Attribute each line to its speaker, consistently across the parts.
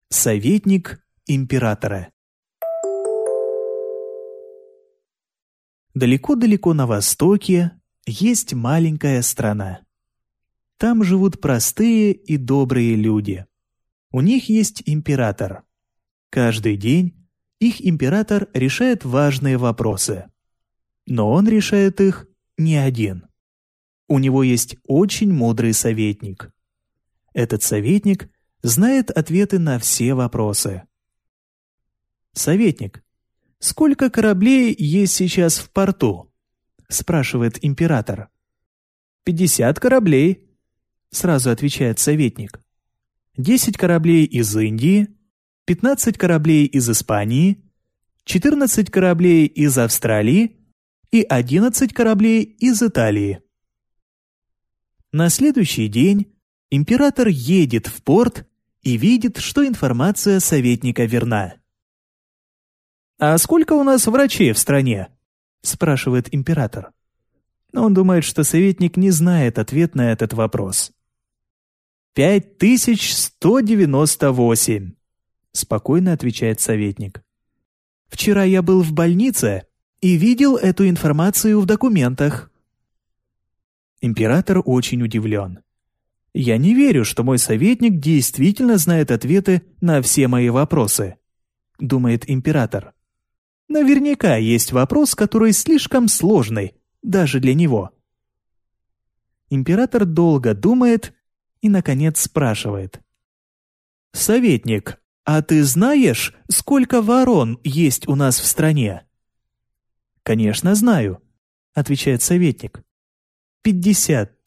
Speaker 1: Советник императора. Далеко-далеко на востоке есть маленькая страна. Там живут простые и добрые люди. У них есть император. Каждый день их император решает важные вопросы. Но он решает их не один. У него есть очень мудрый советник. Этот советник знает ответы на все вопросы. «Советник, сколько кораблей есть сейчас в порту?» — спрашивает император. 50 кораблей», — сразу отвечает советник. 10 кораблей из Индии, 15 кораблей из Испании, 14 кораблей из Австралии и 11 кораблей из Италии. На следующий день император едет в порт и видит, что информация советника верна. «А сколько у нас врачей в стране?» — спрашивает император. Он думает, что советник не знает ответ на этот вопрос. 5198, спокойно отвечает советник. «Вчера я был в больнице и видел эту информацию в документах». Император очень удивлен. «Я не верю, что мой советник действительно знает ответы на все мои вопросы», — думает император. «Наверняка есть вопрос, который слишком сложный, даже для него». Император долго думает и, наконец, спрашивает. «Советник, а ты знаешь, сколько ворон есть у нас в стране?» «Конечно, знаю», — отвечает советник. 50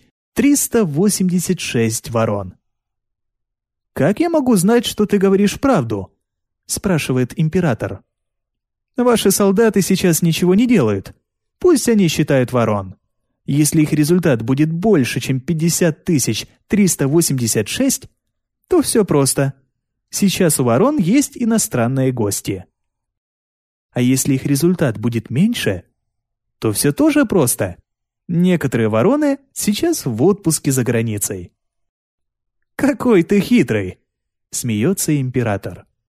Speaker 1: 386 ворон. «Как я могу знать, что ты говоришь правду?» — спрашивает император. «Ваши солдаты сейчас ничего не делают. Пусть они считают ворон. Если их результат будет больше, чем 50 386, то все просто. Сейчас у ворон есть иностранные гости. А если их результат будет меньше, то все тоже просто. Некоторые вороны сейчас в отпуске за границей». «Какой ты хитрый!» — смеется император.